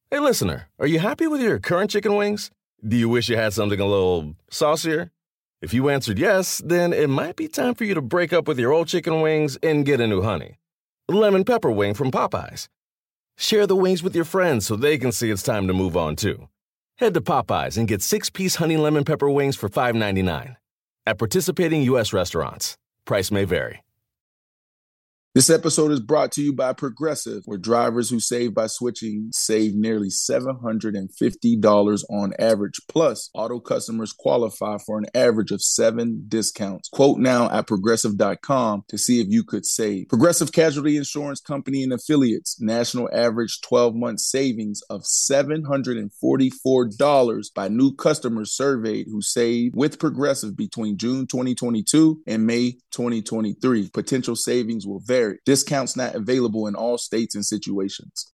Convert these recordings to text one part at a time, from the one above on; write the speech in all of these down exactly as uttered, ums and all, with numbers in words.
Hey, listener, are you happy with your current chicken wings? Do you wish you had something a little saucier? If you answered yes, then it might be time for you to break up with your old chicken wings and get a new honey. Lemon pepper wing from Popeyes. Share the wings with your friends so they can see it's time to move on, too. Head to Popeyes and get six-piece honey lemon pepper wings for five ninety-nine. At participating U S restaurants. Price may vary. This episode is brought to you by Progressive, where drivers who save by switching save nearly seven hundred fifty dollars on average. Plus, auto customers qualify for an average of seven discounts. Quote now at progressive dot com to see if you could save. Progressive Casualty Insurance Company and Affiliates. National average twelve-month savings of seven hundred forty-four dollars by new customers surveyed who saved with Progressive between June twenty twenty-two and May twenty twenty-three. Potential savings will vary. Discounts not available in all states and situations.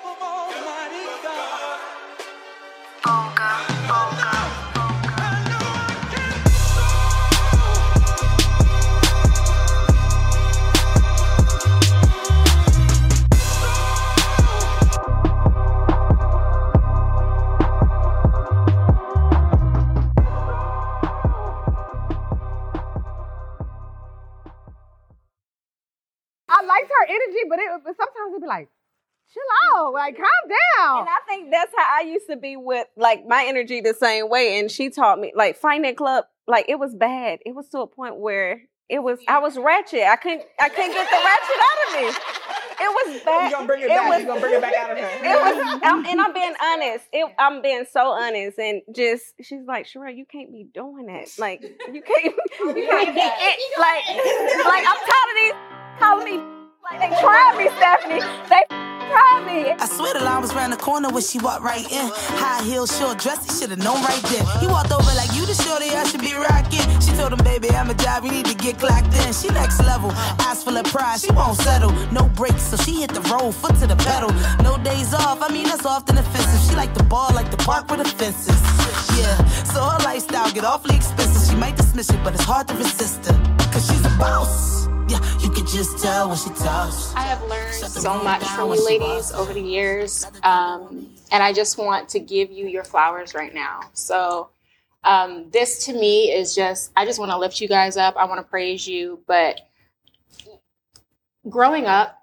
I liked her energy, but it but sometimes it'd be like, chill out, like calm down. And I think that's how I used to be with like my energy the same way. And she taught me like Fight Night Club, like it was bad. It was to a point where it was I was ratchet. I couldn't I couldn't get the ratchet out of me. It was bad. You're gonna bring it, it back. Was, You're gonna bring it back out of her. It was, I'm, and I'm being honest. It, I'm being so honest, and just she's like, Sherelle, you can't be doing that. Like you can't, you can't be it. Like, like I'm tired of these calling me. Like they tried me, Stephanie. They tried me. I swear the line was around the corner when she walked right in. High heels, short dress, he should have known right then. He walked over like, you the shorty I should be rocking. She told him, baby, I'm a job, you need to get clocked in. She next level, eyes full of pride, she won't settle. No brakes, so she hit the road, foot to the pedal. No days off, I mean that's often offensive. She like the ball, like the park with the fences. Yeah, so her lifestyle get awfully expensive. She might dismiss it, but it's hard to resist her. Cause she's a boss. Yeah, you can just tell when she talks. I have learned so much from you ladies over the years, um, and I just want to give you your flowers right now. So um, this to me is just, I just want to lift you guys up. I want to praise you, but growing up,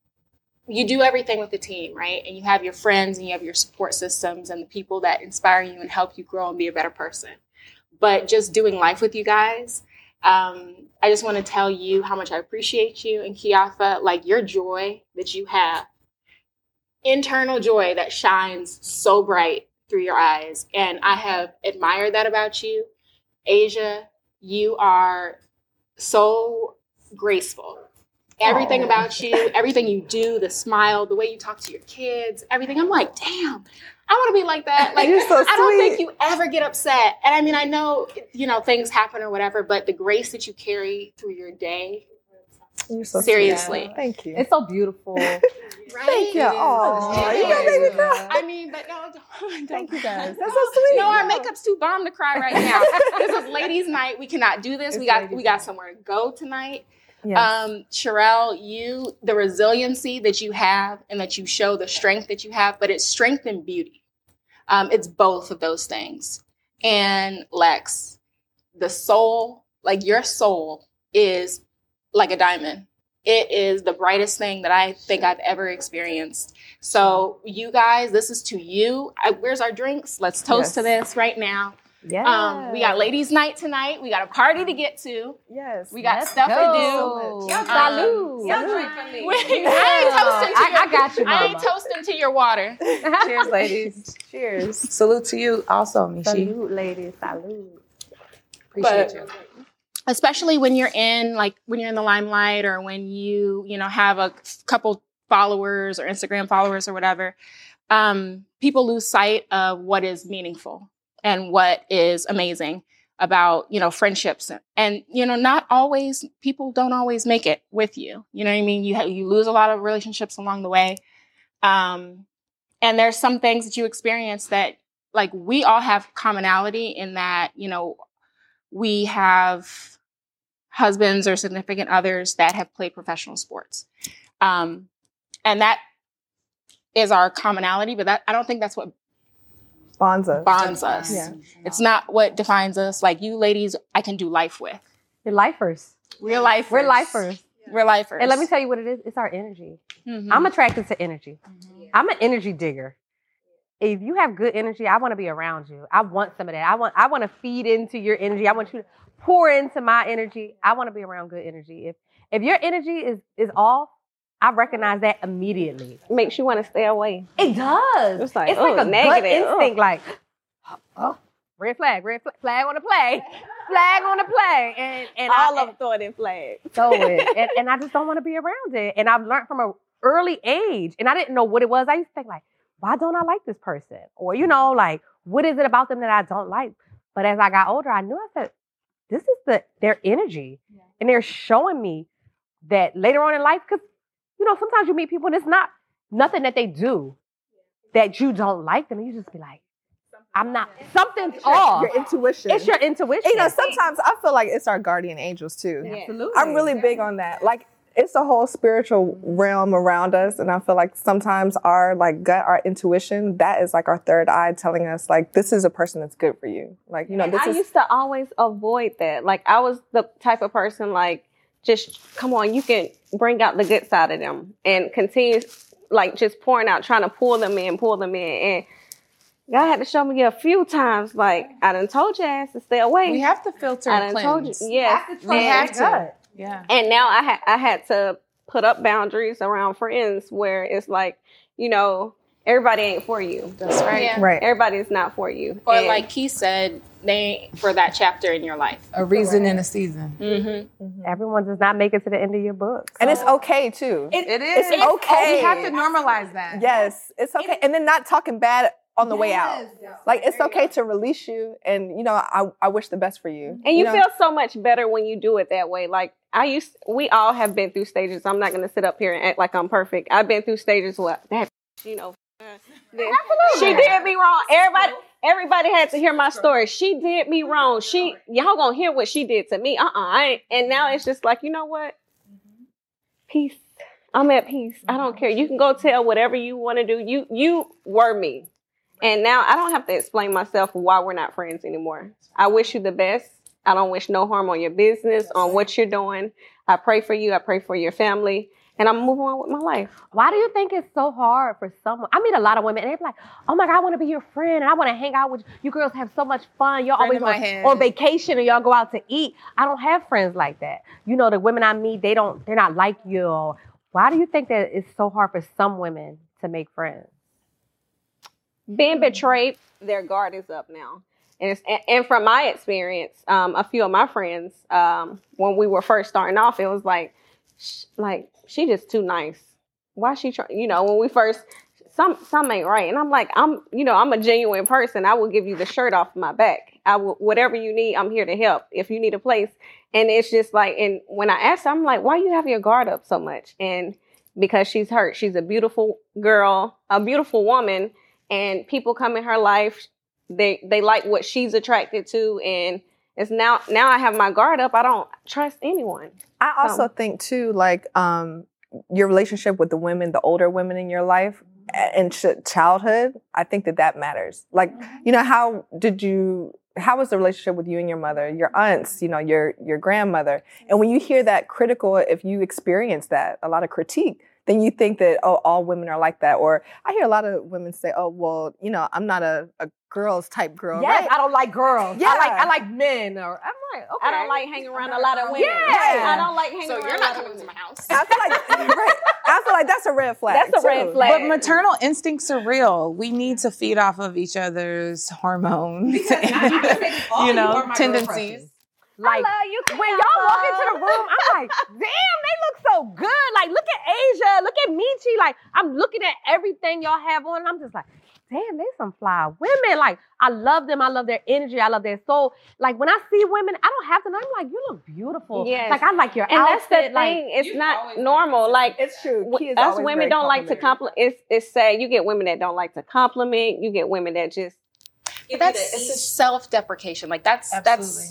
you do everything with the team, right? And you have your friends and you have your support systems and the people that inspire you and help you grow and be a better person. But just doing life with you guys, Um, I just want to tell you how much I appreciate you and Kiafa, like your joy that you have, internal joy that shines so bright through your eyes. And I have admired that about you. Asia, you are so graceful. Everything Aww. About you, everything you do, the smile, the way you talk to your kids, everything. I'm like, damn. I want to be like that. Like, You're so I don't sweet. think you ever get upset. And I mean, I know, you know, things happen or whatever, but the grace that you carry through your day, You're so seriously. Sweet. Thank you. It's so beautiful. right? Thank you. Oh, you got me to cry. I mean, but no, don't. Thank don't. you guys. That's so sweet. No, our makeup's too bomb to cry right now. This is ladies' night. We cannot do this. It's we got ladies' we got night. somewhere to go tonight. Yes. Um, Sherelle, you, the resiliency that you have and that you show, the strength that you have, but it's strength and beauty. Um, it's both of those things. And Lex, the soul, like your soul is like a diamond. It is the brightest thing that I think I've ever experienced. So you guys, this is to you. I, where's our drinks? Let's toast Yes. to this right now. Yes. Um, we got ladies' night tonight. We got a party to get to. Yes. We got Let's stuff go. to do. Yes. Um, Salud. Y'all drink for me. We- I ain't toasting to I- your, I got you, I ain't mama. toasting to your water. Cheers, ladies. Cheers. Salute to you also, Mishi. Salute, ladies. Salute. Appreciate But- you. Especially when you're in, like, when you're in the limelight or when you, you know, have a couple followers or Instagram followers or whatever, um, people lose sight of what is meaningful and what is amazing about, you know, friendships. And, you know, not always, people don't always make it with you. You know what I mean? You ha- you lose a lot of relationships along the way. Um, and there's some things that you experience that, like, we all have commonality in that, you know, we have husbands or significant others that have played professional sports. Um, and that is our commonality, but that I don't think that's what bonds us. bonds us. Yeah. It's not what defines us. Like you ladies, I can do life with. You're lifers. We're lifers. We're lifers. We're lifers. And let me tell you what it is. It's our energy. Mhm. I'm attracted to energy. Mm-hmm. I'm an energy digger. If you have good energy, I want to be around you. I want some of that. I want I want to feed into your energy. I want you to pour into my energy. I want to be around good energy. If if your energy is is off, I recognize that immediately. Makes you want to stay away. It does. It's like, it's oh, like a negative. gut instinct. Like, oh, red flag, red flag, flag on the play, flag on the play, and and all I, of them throwing in flags. throw it, and, and I just don't want to be around it. And I've learned from an early age, and I didn't know what it was. I used to think like, why don't I like this person? Or you know, like, what is it about them that I don't like? But as I got older, I knew I said, this is the their energy, yeah. and they're showing me that later on in life, because you know, sometimes you meet people and it's not nothing that they do that you don't like them. And you just be like, I'm not, something's it's your, off. Your intuition. It's your intuition. You know, sometimes I feel like it's our guardian angels too. Yeah. Absolutely. I'm really big on that. Like, it's a whole spiritual realm around us. And I feel like sometimes our like gut, our intuition, that is like our third eye telling us like, this is a person that's good for you. Like, you know, this I is. used to always avoid that. Like, I was the type of person like, just come on, you can bring out the good side of them and continue like just pouring out, trying to pull them in, pull them in. And God had to show me a few times, like, I done told your ass to stay away. We have to filter I and done told you, cleanse. yes. We have to. Good. Yeah. And now I, ha- I had to put up boundaries around friends where it's like, you know, everybody ain't for you. That's right. Yeah. Right. Everybody is not for you. Or And- like he said, they ain't for that chapter in your life. A reason and a season. Mm-hmm. Everyone does not make it to the end of your book. And it's okay too. It is. It's okay. We have to normalize that. Yes, it's okay. And then not talking bad on the way out. Like, it's okay to release you. And, you know, I, I wish the best for you. And you, know? feel so much better when you do it that way. Like I used, we all have been through stages. I'm not going to sit up here and act like I'm perfect. I've been through stages where that, you know, she did me wrong. Everybody, everybody had to hear my story. She did me wrong. She, y'all gonna hear what she did to me. Uh-uh. I ain't, and now it's just like, you know what? Peace. I'm at peace. I don't care. You can go tell whatever you want to do. You, you were me. And now I don't have to explain myself why we're not friends anymore. I wish you the best. I don't wish no harm on your business, on what you're doing. I pray for you. I pray for your family. And I'm moving on with my life. Why do you think it's so hard for someone? I meet a lot of women and they're like, oh my God, I want to be your friend and I want to hang out with you. You girls have so much fun. You're Friend always in my on, head. on vacation and y'all go out to eat. I don't have friends like that. You know, the women I meet, they don't, they're not like you. Why do you think that it's so hard for some women to make friends? Being betrayed, their guard is up now. And, it's, and, and from my experience, um, a few of my friends, um, when we were first starting off, it was like, sh- like, she just too nice. Why she trying? You know, when we first, some some ain't right. And I'm like, I'm, you know, I'm a genuine person. I will give you the shirt off my back. I will, whatever you need, I'm here to help. If you need a place, and it's just like, and when I asked her, I'm like, why you have your guard up so much? And because she's hurt. She's a beautiful girl, a beautiful woman, and people come in her life. They they like what she's attracted to, and it's now now I have my guard up. I don't trust anyone. I also So- think too, like, um, your relationship with the women, the older women in your life and ch- childhood, I think that that matters. Like, you know, how did you, how was the relationship with you and your mother, your aunts, you know, your, your grandmother? And when you hear that critical, if you experience that, a lot of critique, then you think that, oh, all women are like that. Or I hear a lot of women say, oh, well, you know, I'm not a, a girls type girl, Yes, right? I don't like girls. Yeah. I like I like men. Or I'm like, okay. I don't like hanging around a lot of women. Yeah. I don't like hanging So around you're a not lot of coming to women. my house. I feel like, right. I feel like that's a red flag. That's a too. red flag. But maternal instincts are real. We need to feed off of each other's hormones, you know, tendencies. Like, I love you, when y'all walk into the room, I'm like, damn, they look so good. Like, look at Asia, look at Michi. Like, I'm looking at everything y'all have on, and I'm just like, damn, they some fly women. Like, I love them. I love their energy. I love their soul. Like, when I see women, I don't have to know. I'm like, you look beautiful. Yes. Like, I like your And outfit. that's the like, thing. It's not normal. Like, It's true. w- Key is us always women very don't like to complimentary. compliment. It's, it's sad. You get women that don't like to compliment. You get women that just, But that's self-deprecation. Like that's Absolutely. that's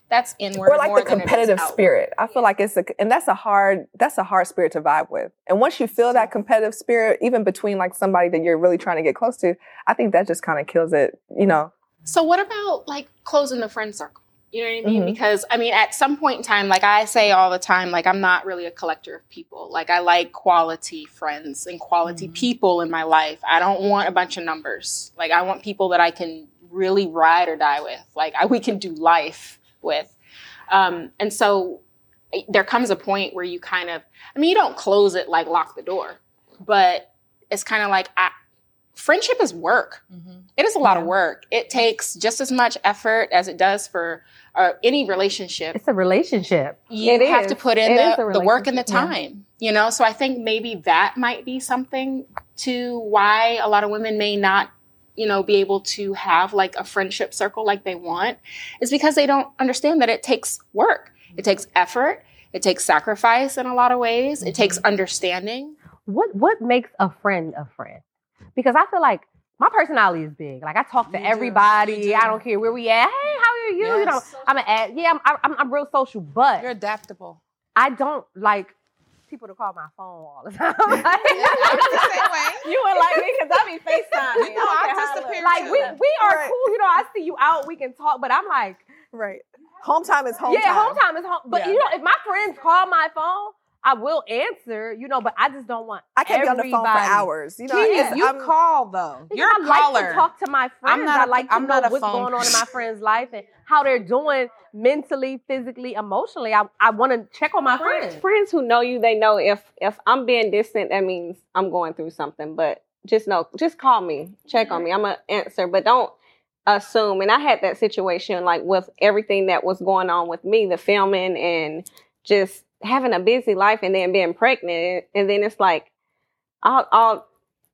that's inward. Or like more the than it is competitive outward. spirit. I feel like it's a, and that's a hard, that's a hard spirit to vibe with. And once you feel that competitive spirit, even between like somebody that you're really trying to get close to, I think that just kind of kills it, you know. So what about like closing the friend circle? You know what I mean? Mm-hmm. Because I mean, at some point in time, like I say all the time, like I'm not really a collector of people. Like I like quality friends and quality mm-hmm. people in my life. I don't want a bunch of numbers. Like I want people that I can really ride or die with. Like I, we can do life with. Um, and so there comes a point where you kind of, I mean, you don't close it like lock the door, but it's kind of like, I, friendship is work. Mm-hmm. It is a lot yeah. of work. It takes just as much effort as it does for uh, any relationship. It's a relationship. You it have is. to put in it the, the work and the time, yeah. you know? So I think maybe that might be something to why a lot of women may not, you know, be able to have like a friendship circle like they want, is because they don't understand that it takes work. It takes effort. It takes sacrifice in a lot of ways. Mm-hmm. It takes understanding. What what makes a friend a friend? Because I feel like my personality is big. Like I talk to you everybody. Do. I don't care where we at. Hey, how are you? Yes. You know, I'm an yeah, I'm, I'm I'm real social, but you're adaptable. I don't like people to call my phone all the time. Like, yeah, I'm the same way. You would like me because I be FaceTiming. No, I disappear Like too. we we are Right. cool. You know, I see you out, we can talk, but I'm like, Right. Home time is home yeah, time. home time is home. But Yeah. you know, if my friends call my phone, I will answer, you know, but I just don't want I can't everybody. be on the phone for hours. You know, Yeah, it's, you I'm, call though. Because You're I a like caller. to talk to my friends. I'm not I a- like to I'm know not a what's phone going on in my person. friends' life and how they're doing mentally, physically, emotionally. I, I want to check on my friends. Friends who know you, they know if if I'm being distant, that means I'm going through something. But just know, just call me, check on me. I'm gonna answer, but don't assume. And I had that situation like with everything that was going on with me, the filming and just having a busy life and then being pregnant. And then it's like, I'll, I'll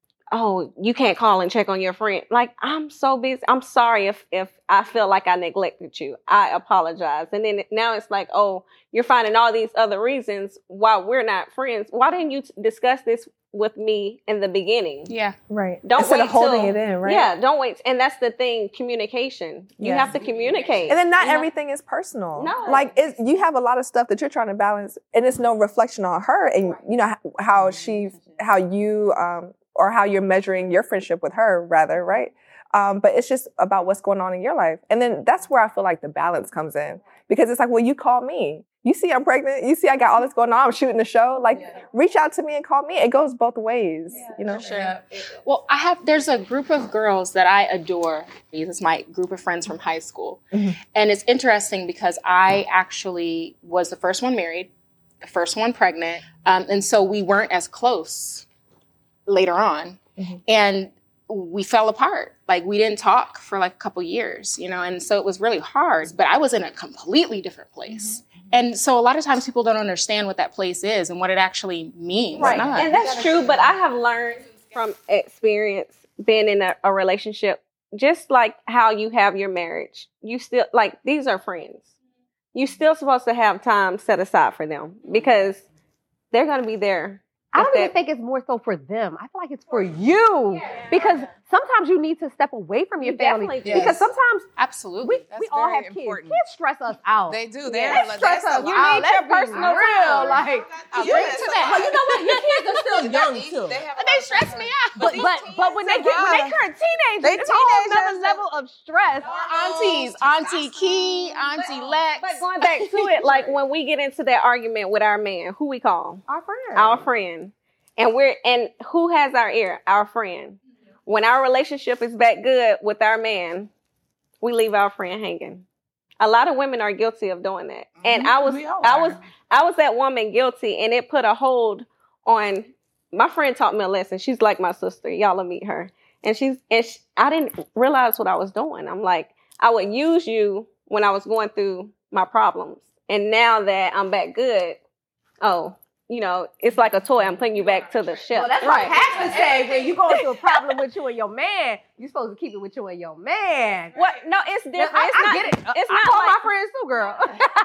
oh, you can't call and check on your friend. Like, I'm so busy. I'm sorry if if I feel like I neglected you. I apologize. And then now it's like, oh, you're finding all these other reasons why we're not friends. Why didn't you t- discuss this with me in the beginning? Yeah. right. Don't Instead wait of holding till- it in, right? Yeah, don't wait. And that's the thing, communication. You Yes. have to communicate. And then not You know? everything is personal. No. Like it's, you have a lot of stuff that you're trying to balance, and it's no reflection on her, and you know how- how she, how you, um, or how you're measuring your friendship with her, rather, right? Um, but it's just about what's going on in your life, and then that's where I feel like the balance comes in, because it's like, well, you called me. You see, I'm pregnant. You see, I got all this going on. I'm shooting the show. Like, yeah. reach out to me and call me. It goes both ways, yeah, you know. Sure. Well, I have. There's a group of girls that I adore. This is my group of friends from high school, mm-hmm. and it's interesting because I actually was the first one married, the first one pregnant, um, and so we weren't as close later on, mm-hmm. and we fell apart. Like we didn't talk for like a couple years, you know, and so it was really hard. But I was in a completely different place. Mm-hmm. And so a lot of times people don't understand what that place is and what it actually means. Right. Not. And that's true, but I have learned from experience being in a, a relationship, just like how you have your marriage, you still, like, these are friends. You still supposed to have time set aside for them because they're going to be there. I don't even think it's more so for them. I feel like it's for you. Because sometimes you need to step away from your You family. definitely do. Because sometimes Absolutely. we, That's we all very have kids. important. Kids stress us out. They do. They They're yeah, stress us out. You need Let's your be personal real. time. Like, I'll you bring into some that. But out. you know what? Your kids are still young too. They, have a They lot of stress pressure. me out. But but but when they get when they turn teenagers, They it's a whole teenagers, another they- level of stress. Aunties, Auntie Key, Auntie Lex. But going back to it, like when we get into that argument with our man, who we call? Our friend. Our friend. And we're and who has our ear? Our friend. When our relationship is back good with our man, we leave our friend hanging. A lot of women are guilty of doing that. And I was We all I are. was I was that woman guilty, and it put a hold on my friend taught me a lesson. She's like my sister. Y'all will meet her. And she's and she, I didn't realize what I was doing. I'm like, I would use you when I was going through my problems. And now that I'm back good, oh, you know, it's like a toy. I'm putting you back to the shelf. Well, that's right. what Pastor say. When you going through a problem with you and your man, you're supposed to keep it with you and your man. What? No, it's different. I, it's I not, get it. It's I not call like, my friends too, girl.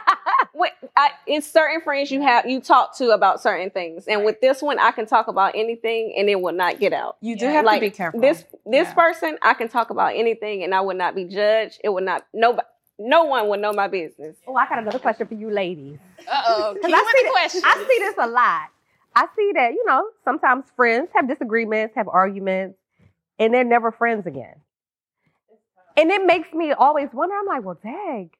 Wait, I, it's certain friends you have you talk to about certain things, and with this one, I can talk about anything, and it will not get out. You do have like, to be careful. This this Yeah. person, I can talk about anything, and I would not be judged. It would not. Nobody. no one would know my business. Oh, I got another question for you ladies. Uh-oh. Keep I with see the question. I see this a lot. I see that, you know, sometimes friends have disagreements, have arguments, and they're never friends again. And it makes me always wonder, I'm like, well, dang,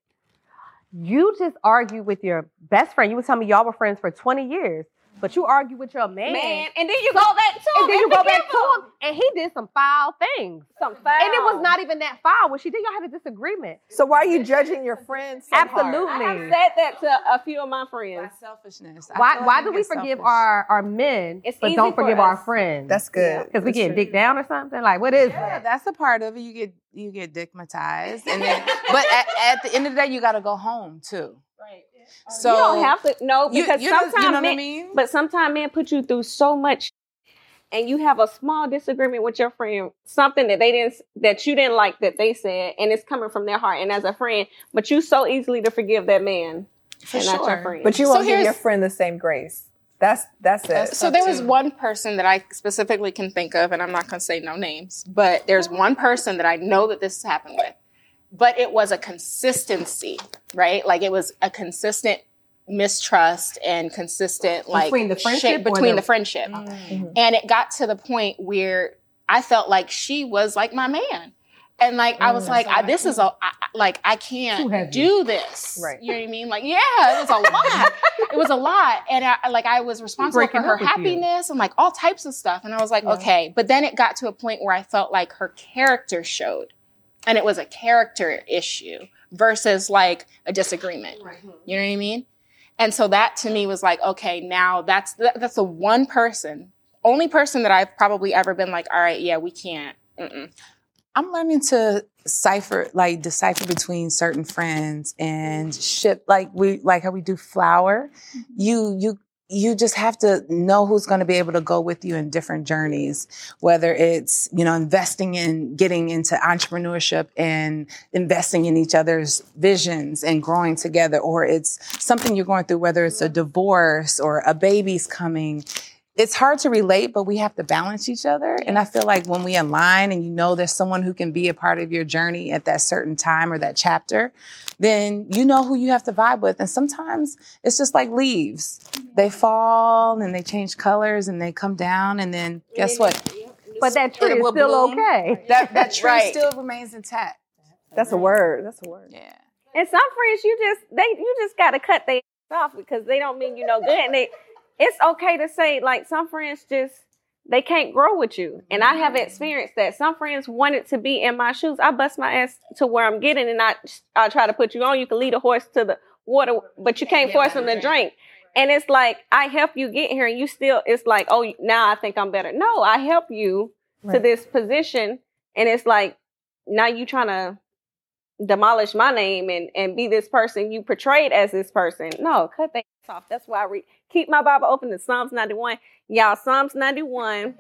you just argue with your best friend. You would tell me y'all were friends for twenty years. But you argue with your man. Man, and then you go back to him. And then you go back to him. And he did some foul things. Some foul. And it was not even that foul. What she did, y'all had a disagreement. So why are you judging your friends so Absolutely. hard? I have said that to a few of my friends. That's selfishness. I Why feel like why you do we get forgive selfish. our, our men, It's but easy don't for forgive us. our friends? That's good. Because we That's get true. dick down or something? Like, what is Yeah, that? that's a part of it. You get you get dickmatized, and then but at, at the end of the day, you got to go home too. Right. So you don't have to no you- because you know- sometimes you know what I men, mean? but sometimes men put you through so much, and you have a small disagreement with your friend, something that they didn't that you didn't like that they said, and it's coming from their heart and as a friend, but you so easily to forgive that man For and not your sure. friend. But you So won't give here's- your friend the same grace. That's that's it. That's- So there was one person that I specifically can think of, and I'm not going to say no names, but there's one person that I know that this has happened with. But it was a consistency, right? Like it was a consistent mistrust and consistent like Between the friendship shape or between the- the friendship. Mhm. And it got to the point where I felt like she was like my man. And like I was Mm. like, I, this is a I, I- like I Too can't heavy. do this. Right. You know what I mean? Like, yeah, it was a lot. It was a lot, and I like I was responsible for Breaking her up with you. happiness and like all types of stuff. And I was like, Yeah. okay. But then it got to a point where I felt like her character showed, and it was a character issue versus like a disagreement. You know what I mean? And so that to me was like, okay, now that's that, that's the one person, only person that I've probably ever been like, all right, yeah, we can't. Mm-mm. I'm learning to cipher, like decipher between certain friends and ship, like we, like how we do flower. You, you, you just have to know who's going to be able to go with you in different journeys, whether it's, you know, investing in getting into entrepreneurship and investing in each other's visions and growing together, or it's something you're going through, whether it's a divorce or a baby's coming. It's hard to relate, but we have to balance each other. And I feel like when we align and you know there's someone who can be a part of your journey at that certain time or that chapter, then you know who you have to vibe with. And sometimes it's just like leaves. They fall and they change colors and they come down, and then guess what? But that tree It is will still bloom. okay. That, that tree Right. still remains intact. That's a word. That's a word. Yeah. And some friends, you just they you just got to cut they off because they don't mean you no good. And they, it's okay to say like some friends just they can't grow with you. And I have experienced that. Some friends wanted to be in my shoes. I bust my ass to where I'm getting, and I I try to put you on. You can lead a horse to the water, but you can't force them to drink. And it's like I help you get here, and you still. It's like, oh, now I think I'm better. No, I help you to Right. this position, and it's like now you trying to demolish my name and, and be this person you portrayed as this person. No, cut that off. That's why I read. Keep my Bible open to Psalms ninety-one. Y'all, Psalms ninety-one.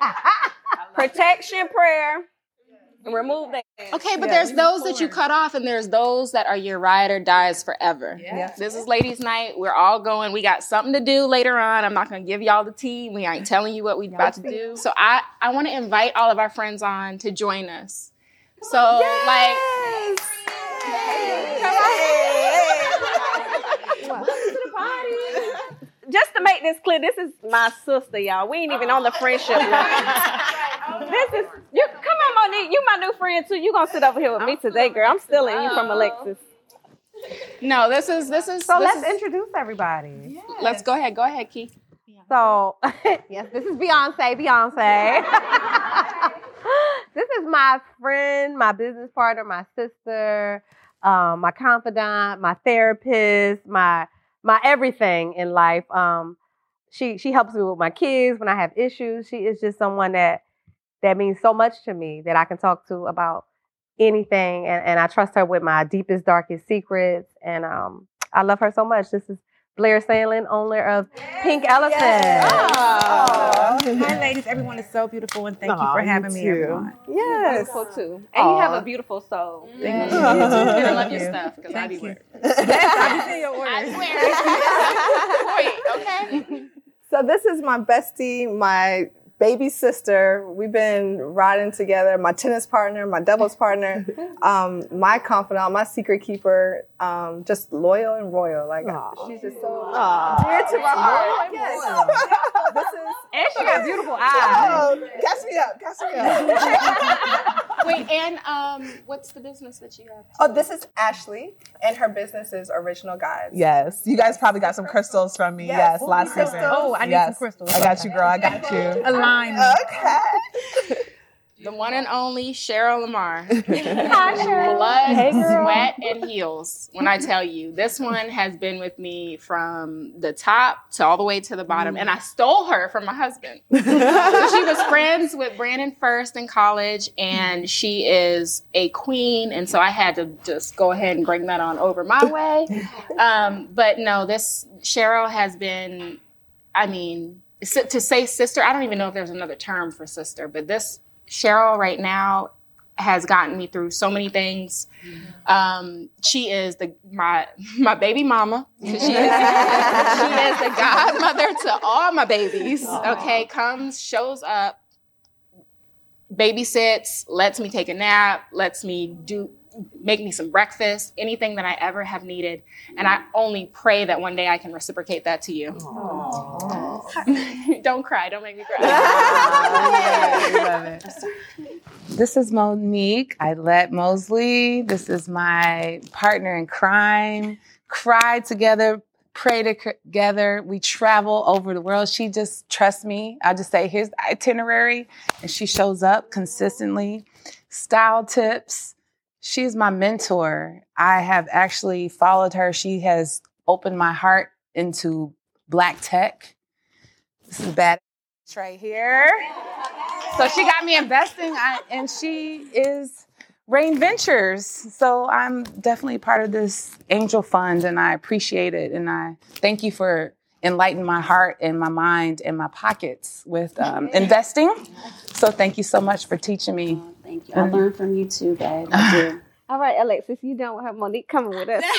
Protection prayer. Remove that. Okay, but Yeah, there's you those that you cut off, and there's those that are your ride or dies forever. Yeah. This is ladies' night. We're all going. We got something to do later on. I'm not going to give y'all the tea. We ain't telling you what we're about to do. So I, I want to invite all of our friends on to join us. So, like, Just to make this clear, this is my sister, y'all. We ain't even on the friendship line. This is you. Come on, Monique. You my new friend too. You gonna sit over here with me today, girl? I'm stealing you from Alexis. no, this is, this is, So this let's is- introduce everybody. let's go ahead. Go ahead, Key. So, yes, this is Beyonce, Beyonce. This is my friend, my business partner, my sister, um, my confidant, my therapist, my my everything in life. Um, she she helps me with my kids when I have issues. She is just someone that that means so much to me that I can talk to about anything, and, and I trust her with my deepest, darkest secrets. And um, I love her so much. This is Blair Sandlin, owner of Pink Elephant. Aw. Hi, ladies. Everyone is so beautiful, and thank you Aw, for you having me, too. everyone. Yes. Beautiful too, and you have Aw. a beautiful soul. Thank you. I love your you. stuff because I Thank be you. wearing. I'll be seeing your I orders. swear. Point, okay. So this is my bestie, my baby sister. We've been riding together. My tennis partner, my doubles partner, um, my confidant, my secret keeper. Um, just loyal and royal. Like Aww. She's just so Aww. dear to my heart. Yes. This is. And she got beautiful eyes. Oh, catch me up, catch me up. Wait, and um, what's the business that you have? Oh, this is Ashley, and her business is Original Guides. Yes, you guys probably got some crystals from me. Yes, yes last season. Oh, I need yes. some crystals. I got you, girl. I got you. Align. Okay. The one and only Cheryl Lamar. Hi, Cheryl. Blood, hey, sweat, and heels. When I tell you, this one has been with me from the top to all the way to the bottom. And I stole her from my husband. She was friends with Brandon First in college, and she is a queen. And so I had to just go ahead and bring that on over my way. Um, but no, this Cheryl has been, I mean, to say sister, I don't even know if there's another term for sister, but this Cheryl right now has gotten me through so many things. Um, she is the my my baby mama. She is, she is the godmother to all my babies. Okay, comes, shows up, babysits, lets me take a nap, lets me do make me some breakfast, anything that I ever have needed. And I only pray that one day I can reciprocate that to you. Don't cry. Don't make me cry. I love it. This is Monique. I let Mosley. This is my partner in crime. Cry together, pray together. We travel over the world. She just trusts me. I just say, here's the itinerary. And she shows up consistently. Style tips. She's my mentor. I have actually followed her. She has opened my heart into Black tech. This is bad right here. So she got me investing, I, and she is Rain Ventures. So I'm definitely part of this angel fund, and I appreciate it. And I thank you for enlightening my heart and my mind and my pockets with um, investing. So thank you so much for teaching me. Oh, thank you. I learned from you too, babe. I do. All right, Alexis, you don't have Monique coming with us.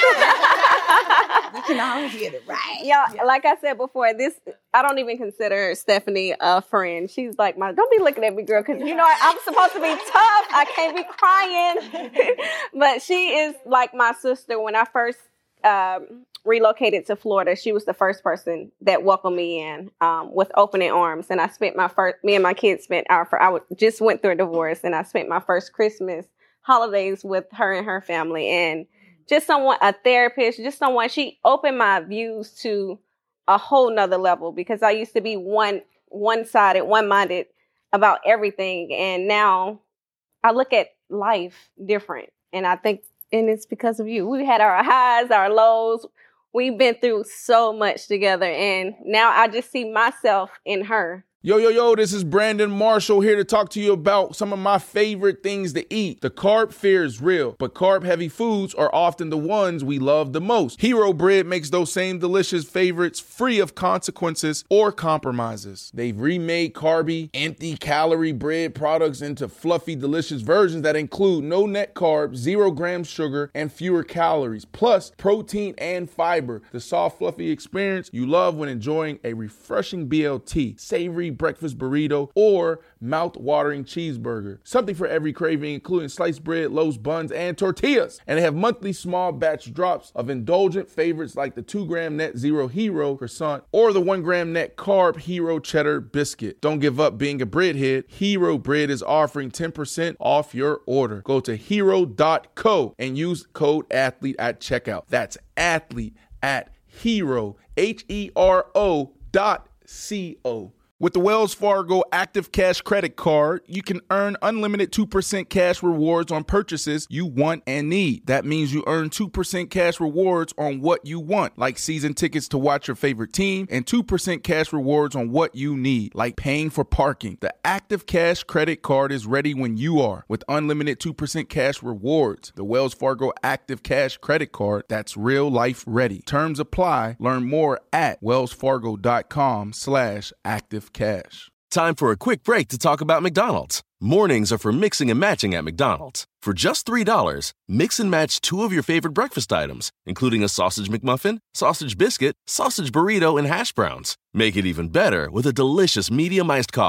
We can all get it right. Y'all, yeah. Like I said before, this I don't even consider Stephanie a friend. She's like my, don't be looking at me, girl, because you know I'm supposed to be tough. I can't be crying. But she is like my sister. When I first um, relocated to Florida, she was the first person that welcomed me in um, with opening arms. And I spent my first, me and my kids spent our, I just went through a divorce, and I spent my first Christmas holidays with her and her family. And just someone, a therapist, just someone, she opened my views to a whole nother level, because I used to be one, one-sided, one-minded about everything. And now I look at life different. And I think, and it's because of you. We had our highs, our lows. We've been through so much together. And now I just see myself in her. Yo, yo, yo, this is Brandon Marshall here to talk to you about some of my favorite things to eat. The carb fear is real, but carb-heavy foods are often the ones we love the most. Hero Bread makes those same delicious favorites free of consequences or compromises. They've remade carby, empty-calorie bread products into fluffy, delicious versions that include no net carbs, zero grams sugar, and fewer calories, plus protein and fiber. The soft, fluffy experience you love when enjoying a refreshing B L T, savory breakfast burrito, or mouth-watering cheeseburger. Something for every craving, including sliced bread, loaves, buns, and tortillas. And they have monthly small batch drops of indulgent favorites like the two gram net zero Hero croissant or the one gram net carb Hero cheddar biscuit. Don't give up being a breadhead. Hero Bread is offering ten percent off your order. Go to hero dot co and use code ATHLETE at checkout. That's athlete at hero, H E R O dot C O. With the Wells Fargo Active Cash Credit Card, you can earn unlimited two percent cash rewards on purchases you want and need. That means you earn two percent cash rewards on what you want, like season tickets to watch your favorite team, and two percent cash rewards on what you need, like paying for parking. The Active Cash Credit Card is ready when you are, with unlimited two percent cash rewards. The Wells Fargo Active Cash Credit Card, that's real life ready. Terms apply. Learn more at wellsfargo.com slash active cash. Time for a quick break to talk about McDonald's. Mornings are for mixing and matching at McDonald's. For just three dollars, mix and match two of your favorite breakfast items, including a sausage McMuffin, sausage biscuit, sausage burrito, and hash browns. Make it even better with a delicious medium iced coffee.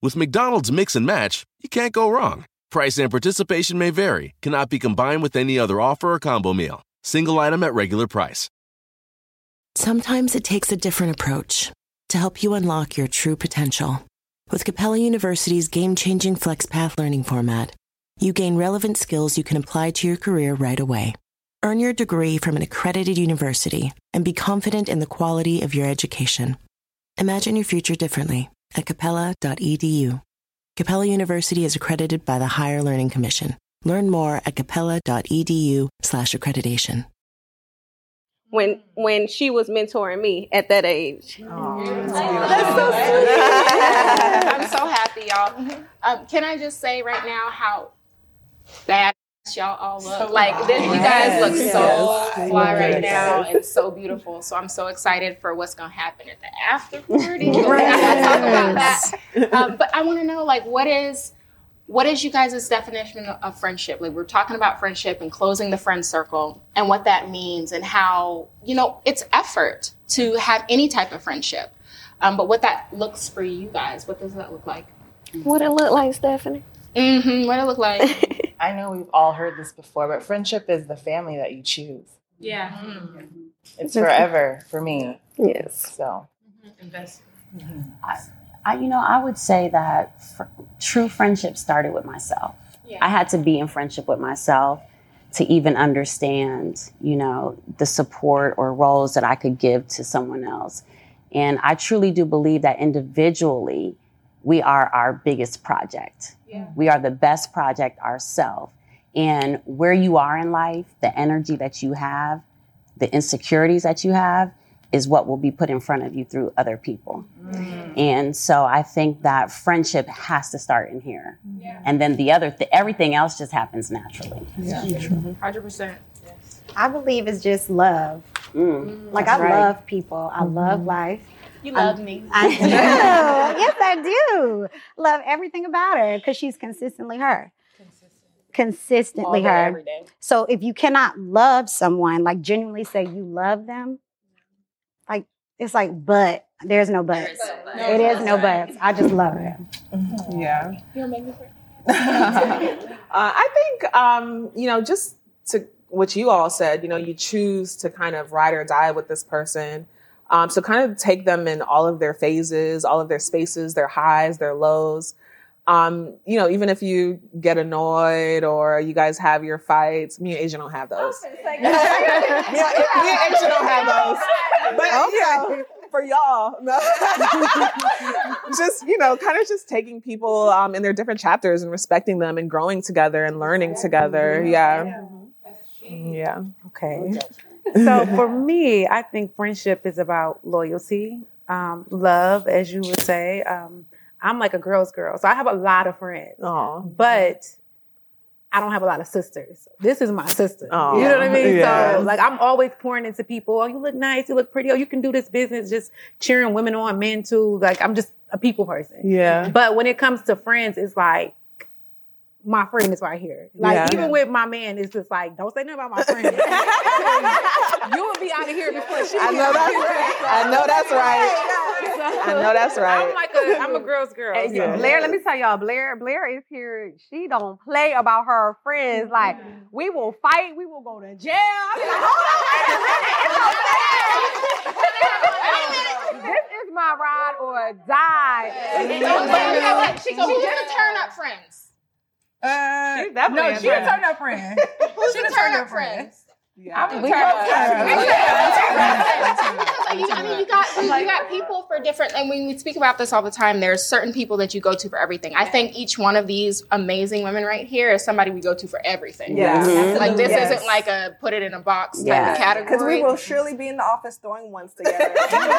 With McDonald's Mix and Match, you can't go wrong. Price and participation may vary. Cannot be combined with any other offer or combo meal. Single item at regular price. Sometimes it takes a different approach to help you unlock your true potential. With Capella University's game-changing FlexPath learning format, you gain relevant skills you can apply to your career right away. Earn your degree from an accredited university and be confident in the quality of your education. Imagine your future differently at capella dot e d u. Capella University is accredited by the Higher Learning Commission. Learn more at capella dot e d u slash accreditation. When when she was mentoring me at that age. Oh, that's so sweet. I'm so happy, y'all. Um, can I just say right now how bad y'all all look? So like this, you guys look so yes. fly right now and so beautiful. So I'm so excited for what's gonna happen at the after party. Yes. I gotta talk about that. Um, but I want to know, like, what is what is you guys' definition of friendship? Like, we're talking about friendship and closing the friend circle and what that means and how, you know, it's effort to have any type of friendship. Um, but what that looks for you guys, what does that look like? What it look like, Stephanie? Mm-hmm. What it look like? I know we've all heard this before, but friendship is the family that you choose. Yeah. Mm-hmm. It's forever for me. Yes. So. Mm-hmm. I, I, you know, I would say that fr- true friendship started with myself. Yeah. I had to be in friendship with myself to even understand, you know, the support or roles that I could give to someone else. And I truly do believe that individually, we are our biggest project. Yeah. We are the best project ourselves. And where you are in life, the energy that you have, the insecurities that you have, is what will be put in front of you through other people. Mm. And so I think that friendship has to start in here. Yeah. And then the other, th- everything else just happens naturally. Yeah, one hundred percent. I believe it's just love. Mm. Like, That's I right. love people. I mm-hmm. love life. You love um, me. I do. Yes, I do. Love everything about her because she's consistently her. Consistently All day, her. every day. So if you cannot love someone, like genuinely say you love them, like it's like, but there's no but. There is no but. It is no but. I just love her. Mm-hmm. Yeah. You'll make me cry. uh, I think, um, you know, just to what you all said, you know, you choose to kind of ride or die with this person. Um, so kind of take them in all of their phases, all of their spaces, their highs, their lows. Um, you know, even if you get annoyed or you guys have your fights, me and Asia don't have those. Like, yeah, me and Asia don't have those. But, okay. you know, for y'all, no. just, you know, kind of just taking people um, in their different chapters and respecting them and growing together and learning together. Yeah. Yeah. Okay. So for me, I think friendship is about loyalty, um, love, as you would say. Um, I'm like a girl's girl, so I have a lot of friends, Aww. but I don't have a lot of sisters. This is my sister. Aww. You know what I mean? Yeah. So like I'm always pouring into people. Oh, you look nice. You look pretty. Oh, you can do this business. Just cheering women on, men too. Like I'm just a people person. Yeah. But when it comes to friends, it's like, my friend is right here. Like, yeah. even with my man, it's just like, don't say nothing about my friend. You will be out of here before she. I know that's right. I know that's right. I know that's right. I'm like a, I'm a girl's girl. And So. Blair, let me tell y'all, Blair, Blair is here. She don't play about her friends. Like, we will fight. We will go to jail. I'm like, hold on, wait a minute. This is my ride or die. She, so who's the turn up friends? Uh, She's definitely no, she's a turn up friend. Who's She's the a turn turn up up friend. friends? Yeah. I'm We turn up You, I mean, you got you got people for different. And when we speak about this all the time, there's certain people that you go to for everything. I think each one of these amazing women right here is somebody we go to for everything. Yeah, mm-hmm. Like this yes. isn't like a put it in a box type Yeah. of category. Because we will surely be in the office throwing ones together.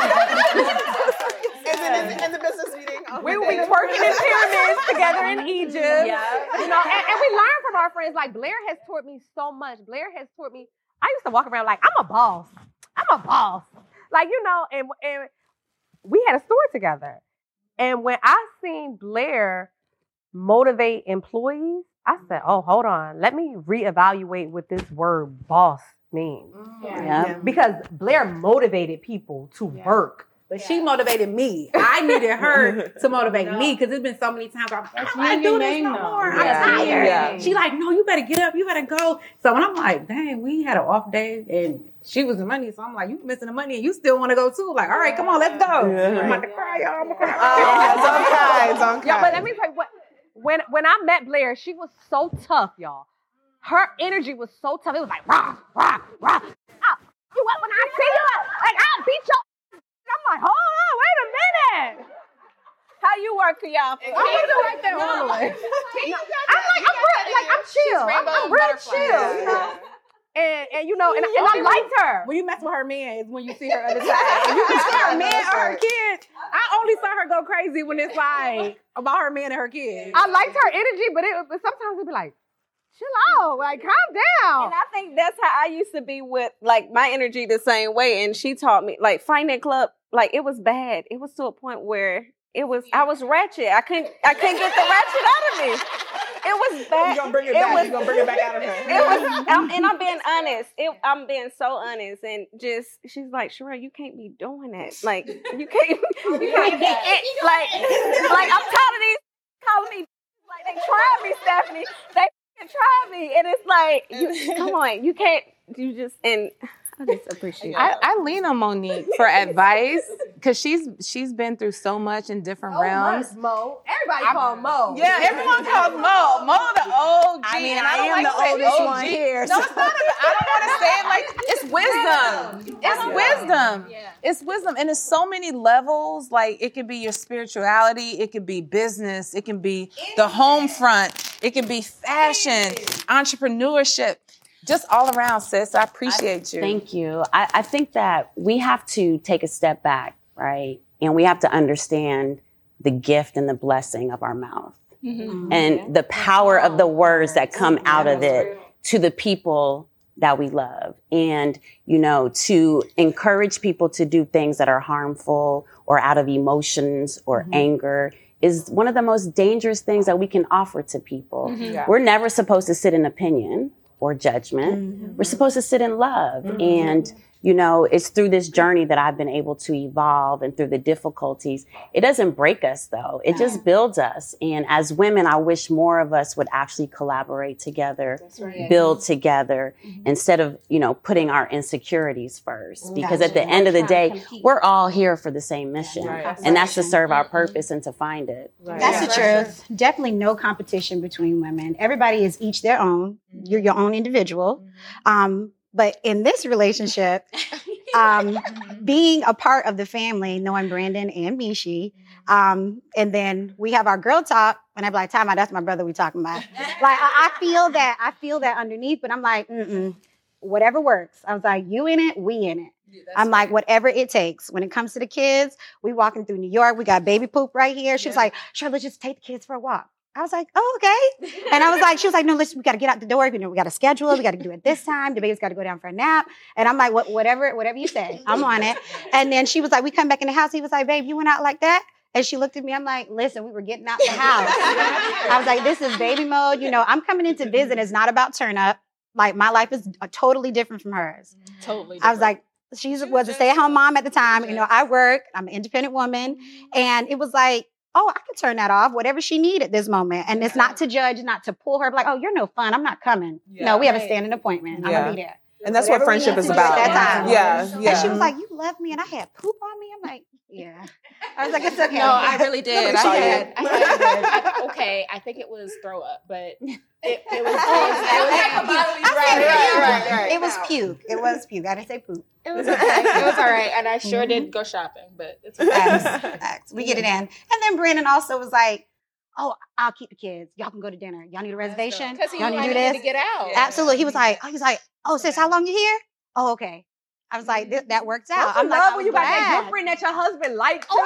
And then in, in the business meeting, We will be twerking in pyramids together in Egypt. Yeah. You know, and, and we learn from our friends. Like, Blair has taught me so much. Blair has taught me. I used to walk around like, I'm a boss. I'm a boss. Like, you know, and, and we had a store together. And when I seen Blair motivate employees, I said, oh, hold on. Let me reevaluate what this word boss means. Yeah. Because Blair motivated people to Yeah. work. but she motivated me. I needed her to motivate me because there's been so many times I'm like, I don't want to do this no more. I'm Yeah. tired. Yeah. She like, no, you better get up. You better go. So when I'm like, dang, we had an off day and she was the money. So I'm like, you missing the money and you still want to go too. Like, all right, come on, let's go. Yeah. I'm about to cry, y'all. I'm going to cry. Oh, don't cry, don't Yeah, cry. but let me tell you what. When when I met Blair, she was so tough, y'all. Her energy was so tough. It was like rah rah rah. Ah, you up when I see you? Like I'll beat your. I'm like, hold on, wait a minute. How you work for y'all? I wasn't like that all the way. I'm like, I'm real, like I'm chill. I'm, I'm real chill, you know. And and you know, and, and I liked her. When you mess with her man is when you see her other side. When you mess with her man or her kids, I only saw her go crazy when it's like about her man and her kids. I liked her energy, but it but sometimes it'd be like, chill out, like calm down. And I think that's how I used to be with like my energy the same way. And she taught me like Fight Club, like it was bad. It was to a point where it was I was ratchet. I couldn't I couldn't get the ratchet out of me. It was bad. You're gonna bring it, it back. Was, You're gonna bring it back out of her. It was, I'm, and I'm being honest. It, I'm being so honest, and just she's like, Sherelle, you can't be doing that. Like you can't, you can't be it. Like, like I'm tired of these calling me. Like they tried me, Stephanie. They tried me, and it's like, you, come on, you can't. You just and. I just appreciate I, it. I lean on Monique for advice because she's she's been through so much in different realms. Mo. Everybody call Mo. Yeah, everyone calls Mo. Mo the O G. I mean, and I don't am like the to say oldest O G. one here, No, so- it's not. A, I don't want to say it like it's wisdom. It's wisdom. It's wisdom, and it's so many levels. Like it could be your spirituality, it could be business, it can be the home front, it can be fashion, entrepreneurship. Just all around, sis. I appreciate you. Thank you. I, I think that we have to take a step back, right? And we have to understand the gift and the blessing of our mouth Mm-hmm. and the power of the words that come out of it to the people that we love. And, you know, to encourage people to do things that are harmful or out of emotions or Mm-hmm. anger is one of the most dangerous things that we can offer to people. Mhm. Yeah. We're never supposed to sit in opinion or judgment. We're supposed to sit in love. And, you know, it's through this journey that I've been able to evolve and through the difficulties. It doesn't break us though. It just builds us. And as women, I wish more of us would actually collaborate together, right. build together instead of, you know, putting our insecurities first. Because at the end of the day, we're all here for the same mission. Right. And that's to serve our purpose and to find it. That's the truth. Definitely no competition between women. Everybody is each their own. You're your own individual. Um, but in this relationship, um, being a part of the family, knowing Brandon and Mishi, um, and then we have our girl talk, and I'm like, time out, that's my brother we talking about. Like, I, I feel that, I feel that underneath, but I'm like, mm-mm, whatever works. I was like, you in it, we in it. I'm like, whatever it takes. When it comes to the kids, we walking through New York, we got baby poop right here. She was like, sure, let's just take the kids for a walk. I was like, oh, okay. And I was like, she was like, no, listen, we got to get out the door. You know, we got to schedule it. We got to do it this time. The baby's got to go down for a nap. And I'm like, what, whatever, whatever you say, I'm on it. And then she was like, we come back in the house. He was like, babe, you went out like that? And she looked at me. I'm like, listen, we were getting out the house. I was like, this is baby mode. You know, I'm coming in to visit. It's not about turn up. Like my life is uh, totally different from hers. Totally different. I was like, she was a stay-at-home mom at the time. You know, I work. I'm an independent woman. And it was like, oh, I can turn that off, whatever she needed at this moment. And it's not to judge, not to pull her, like, oh, you're no fun. I'm not coming. Yeah. No, we have a Right. standing appointment. I'm Yeah. going to be there. And that's Whatever what we friendship need is to do at about. that time. Yeah, yeah. And she was like, you love me. And I had poop on me. I'm like, yeah. I was like, it's okay. No, I really did. I saw you. had, I had I- okay, I think it was throw up, but it, it was. It was, I said puke. It was puke. It was puke. I didn't say poop. It was okay. It was all right, and I sure did go shopping, but it's okay. Facts, facts. We get it in. And then Brandon also was like, oh, I'll keep the kids. Y'all can go to dinner. Y'all need a reservation? Because he Y'all knew need I to do needed this? to get out. Absolutely. He was like, oh, he's like, oh, sis, how long you here? Oh, okay. I was like, this, that works out. Don't you I'm like, love I when was you got that glad. girlfriend that your husband likes? Oh,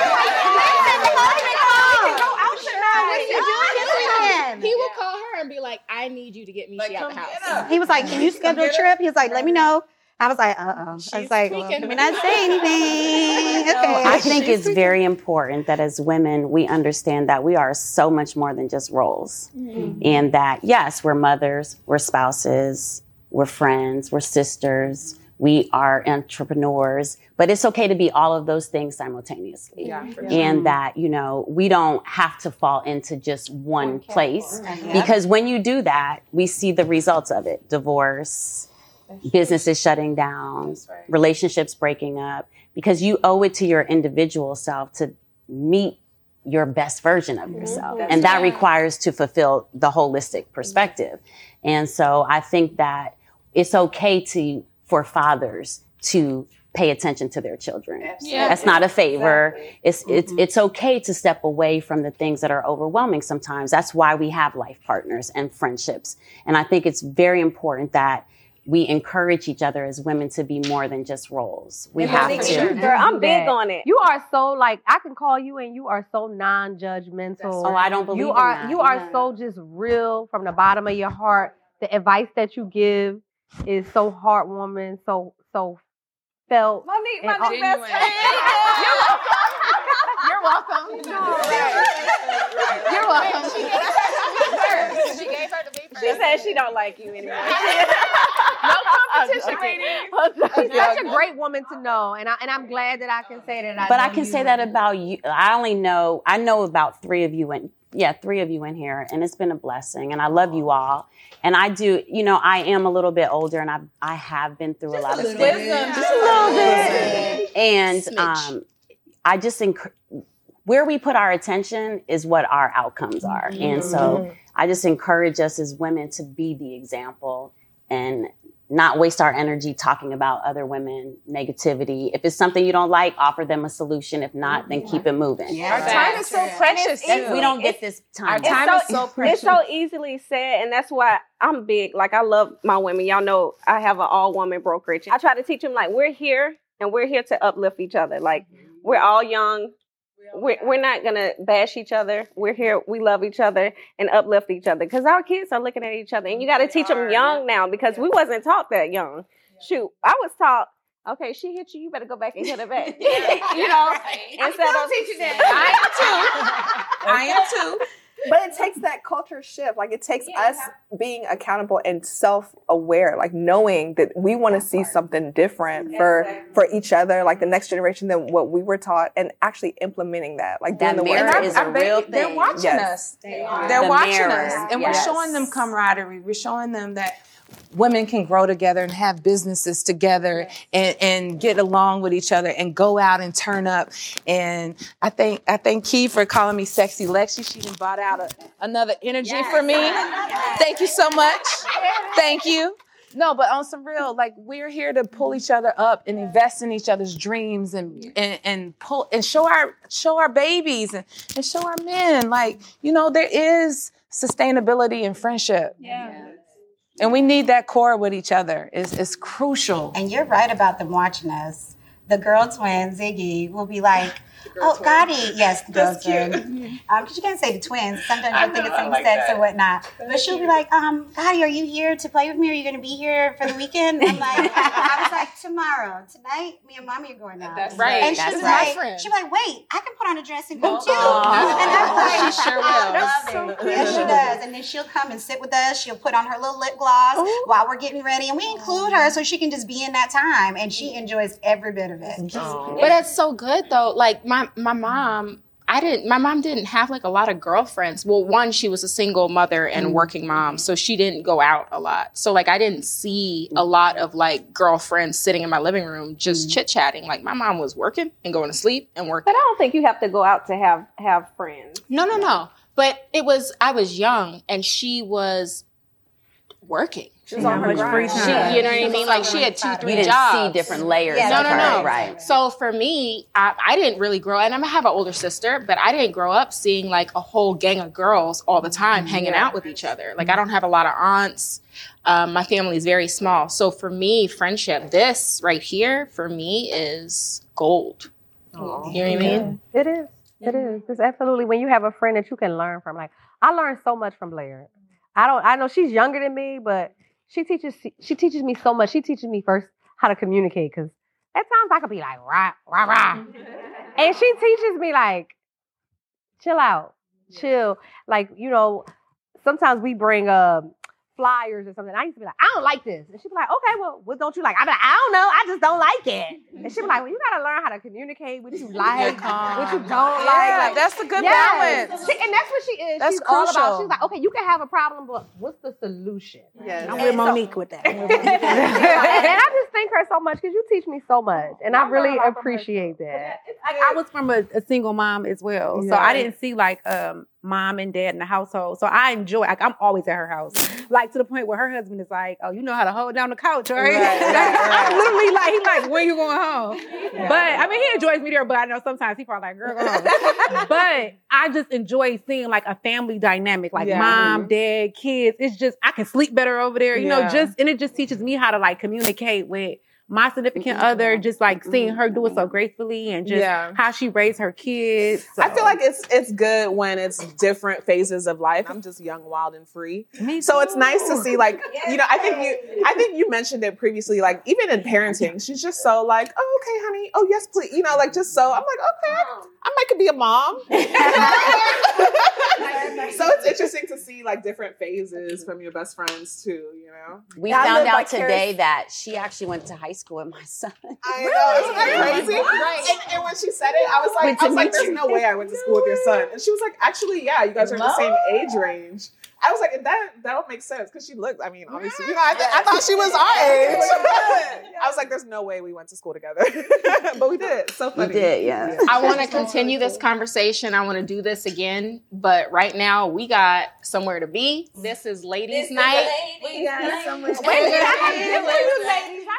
He would call her and be like, I need you to get me out the house. He was like, can you schedule a trip? He was like, let me know. I was like, uh-oh. I was like, well, let me not say anything. Okay. I think it's very important that as women, we understand that we are so much more than just roles. Mm-hmm. And that, yes, we're mothers, we're spouses, we're friends, we're sisters, We are entrepreneurs, but it's okay to be all of those things simultaneously. Yeah, for sure. And that, you know, we don't have to fall into just one place. Because when you do that, we see the results of it. Divorce, businesses shutting down, right. relationships breaking up, because you owe it to your individual self to meet your best version of yourself. Mm-hmm. And that right. requires to fulfill the holistic perspective. Mm-hmm. And so I think that it's okay to for fathers to pay attention to their children. Yeah. That's not a favor. Exactly. It's mm-hmm. it's it's okay to step away from the things that are overwhelming sometimes. That's why we have life partners and friendships. And I think it's very important that we encourage each other as women to be more than just roles. We yeah, have to. Sure. Girl, I'm big on it. You are so like, I can call you and you are so non-judgmental. Oh, I don't believe you in are, that. You are yeah. so just real from the bottom of your heart. The advice that you give is so heartwarming, so so felt. Monique, my and, new best friend. You're welcome. You're welcome. No, right. You're welcome. She gave her to be first. She gave her to be first. She said she don't like you anymore. No competition, ladies. She's such a great woman to know, and I and I'm glad that I can say that. I but know I can you. say that about you. I only know I know about three of you in yeah three of you in here, and it's been a blessing. And I love you all. And I do, you know, I am a little bit older, and I I have been through just a lot a of stuff, just a little bit. And um, I just enc- where we put our attention is what our outcomes are, mm-hmm. and so I just encourage us as women to be the example and not waste our energy talking about other women, negativity. If it's something you don't like, offer them a solution. If not, then keep it moving. Yeah. Our time is so precious. It's, we don't get this time. Our time so, is so precious. It's so easily said, and that's why I'm big. Like, I love my women. Y'all know I have an all-woman brokerage. I try to teach them, like, we're here, and we're here to uplift each other. Like, we're all young. We're, we're not going to bash each other. We're here. We love each other and uplift each other because our kids are looking at each other. And you got to teach them young now because we wasn't taught that young. Shoot, I was taught, okay, she hit you, you better go back and hit her back. You know? Instead I'm of teaching that. I am too. I am too. But it takes that culture shift. Like, it takes yeah, us being accountable and self-aware, like knowing that we want to see something different yes, for exactly. for each other, like the next generation than what we were taught, and actually implementing that, like that doing the mirror work. is a real thing. They're watching yes. us. They are. They're the watching mirror. us, and yes. we're showing them camaraderie. We're showing them that women can grow together and have businesses together and, and get along with each other and go out and turn up. And I thank I thank Key for calling me Sexy Lexi. She even brought out a, another energy yes. for me. Yes. Thank you so much. Thank you. No, but on some real, like, we're here to pull each other up and invest in each other's dreams and and, and pull and show our show our babies and, and show our men. Like, you know, there is sustainability in friendship. Yeah. And we need that core with each other. It's, it's crucial. And you're right about them watching us. The girl twin, Ziggy, will be like, oh, twin. Gotti. Yes, the girl twin. Um, because you can't say the twins. Sometimes you think it's same like sex that. Or whatnot. But she'll be like, um, Gotti, are you here to play with me? Are you going to be here for the weekend? I'm like, I was like, tomorrow. Tonight, me and mommy are going out. That's right. And That's she's my like, friend. she's like, wait, I can put on a dress and go oh, too. Oh, and I'm like, she sure will. I love it. So yes, she does. And then she'll come and sit with us. She'll put on her little lip gloss Ooh. While we're getting ready. And we include her so she can just be in that time. And she enjoys every bit of it. Oh. But it's so good though. Like my, my mom, I didn't, my mom didn't have like a lot of girlfriends. Well, one, she was a single mother and working mom. So she didn't go out a lot. So like, I didn't see a lot of like girlfriends sitting in my living room, just mm. chit chatting. Like my mom was working and going to sleep and working. But I don't think you have to go out to have, have friends. No, no, no. But it was, I was young and she was working. She was on her grind. She, you know what I mean? Like she had two, three you didn't jobs. see different layers. Yeah, no, of no, her, no. Right. So for me, I, I didn't really grow, and I have an older sister, but I didn't grow up seeing like a whole gang of girls all the time hanging yeah. out with each other. Like I don't have a lot of aunts. Um, my family is very small. So for me, friendship, this right here, for me is gold. Oh. You know what I mean? It is. It is. It's absolutely when you have a friend that you can learn from. Like I learned so much from Blair. I don't. I know she's younger than me, but she teaches. She teaches me so much. She teaches me first how to communicate because at times I could be like rah rah rah, and she teaches me like chill out, chill. Like you know, sometimes we bring uh, flyers or something. I used to be like, I don't like this. And she'd be like, okay, well, what don't you like? I'd be like, I don't know. I just don't like it. And she'd be like, well, you got to learn how to communicate what you like, what you don't like. Yeah, like that's a good yes. balance. She, and that's what she is. That's She's all crucial. about, she's like, okay, you can have a problem, but what's the solution? Yes. I'm with Monique with that. And I just thank her so much because you teach me so much. And I really appreciate that. Like, I was from a, a single mom as well. So I didn't see like um mom and dad in the household. So I enjoy, like I'm always at her house. Like to the point where her husband is like, oh, you know how to hold down the couch, right? Right, right, right. I'm literally like, he's like, when you going home? Yeah. But I mean, he enjoys me there, but I know sometimes he probably like, girl, go home. But I just enjoy seeing like a family dynamic, like Yeah. mom, dad, kids. It's just, I can sleep better over there, you know, Yeah. just, and it just teaches me how to like communicate with my significant other, just like seeing her do it so gracefully and just Yeah. how she raised her kids. I So- feel like it's it's good when it's different phases of life. I'm just young, wild, and free. Me So it's too. nice to see, like, you know, I think you I think you mentioned it previously, like even in parenting, she's just so like, oh, okay, honey, oh yes, please. You know, like just so I'm like, okay, I, I might could be a mom. So it's interesting to see like different phases from your best friends too, you know? We Yeah, I found live out today vicarious- that she actually went to high school with my son. I know, isn't that crazy? And, and when she said it, I was like, Went to I was like, meet there's you. no way I went to school with your son. And she was like, actually, yeah, you guys are in the same age range. I was like, and that that would make sense because she looked. I mean, obviously, you know, I, th- I thought she was our age. I was like, there's no way we went to school together, but we did. So funny. We did, yeah. I want to continue this conversation. I want to do this again, but right now we got somewhere to be. This is ladies' night. We got somewhere. Wait, I have gifts for you ladies.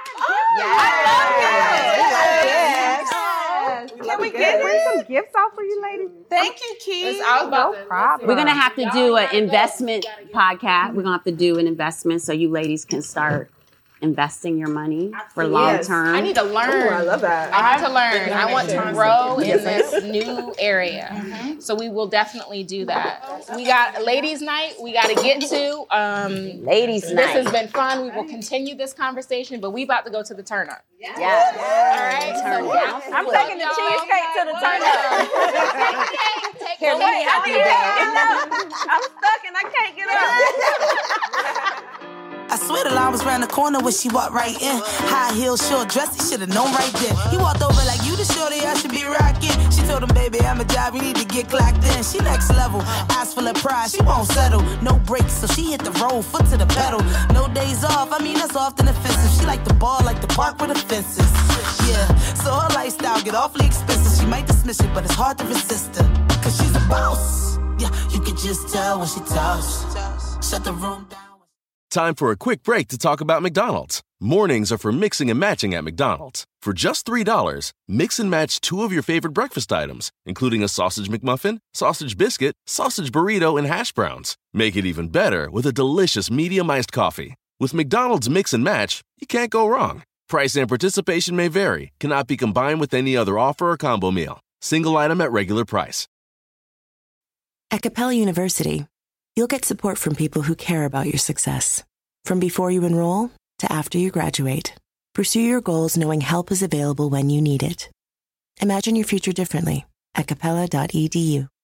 Can we get some gifts off for you ladies? Thank you, Keith. No problem. We're gonna have to do an investment podcast. We're gonna have to do an investment so you ladies can start investing your money for long Yes. term. I need to learn. Ooh, I love that. I need to learn. I want to grow in Yes. this new area. So we will definitely do that. We got ladies' night. We got to get to. Um, Ladies' this night. has been fun. We will continue this conversation, but we about to go to the turn up. Yes. All right. Turn So down. I'm taking the cheesecake to the turn up. Here, Wait, I can't get up. I'm stuck and I can't get up. I swear the line was round the corner when she walked right in. High heel, short dress, he should have known right then. He walked over like, you the shorty I should be rocking. She told him, baby, I'm a job, you need to get clocked in. She next level, eyes full of pride, she won't settle. No brakes, so she hit the road, foot to the pedal. No days off, I mean, that's often offensive. She like the ball, like the park with the fences. Yeah, so her lifestyle get awfully expensive. She might dismiss it, but it's hard to resist her. Cause she's a boss. Yeah, you can just tell when she talks. Shut the room down. Time for a quick break to talk about McDonald's. Mornings are for mixing and matching at McDonald's. For just three dollars, mix and match two of your favorite breakfast items, including a sausage McMuffin, sausage biscuit, sausage burrito, and hash browns. Make it even better with a delicious medium iced coffee. With McDonald's Mix and Match, you can't go wrong. Price and participation may vary, cannot be combined with any other offer or combo meal. Single item at regular price. At Capella University, you'll get support from people who care about your success. From before you enroll to after you graduate, pursue your goals knowing help is available when you need it. Imagine your future differently at capella dot e d u.